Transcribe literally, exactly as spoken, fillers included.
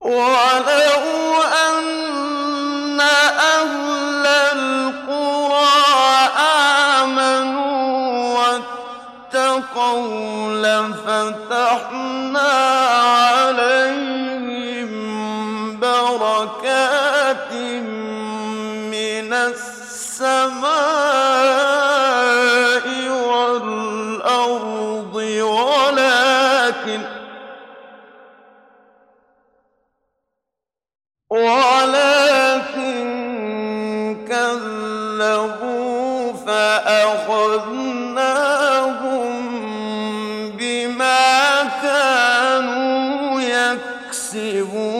وَلَوْ أَنَّ أَهْلَ الْقُرَىٰ آمَنُوا وَاتَّقَوْا لَفَتَحْنَا عَلَيْهِم بَرَكَاتٍ مِّنَ السَّمَاءِ وَالْأَرْضِ وَلَٰكِن وَلَٰكِن كَذَّبُوا فَأَخَذْنَاهُم بِمَا كَانُوا يَكْسِبُونَ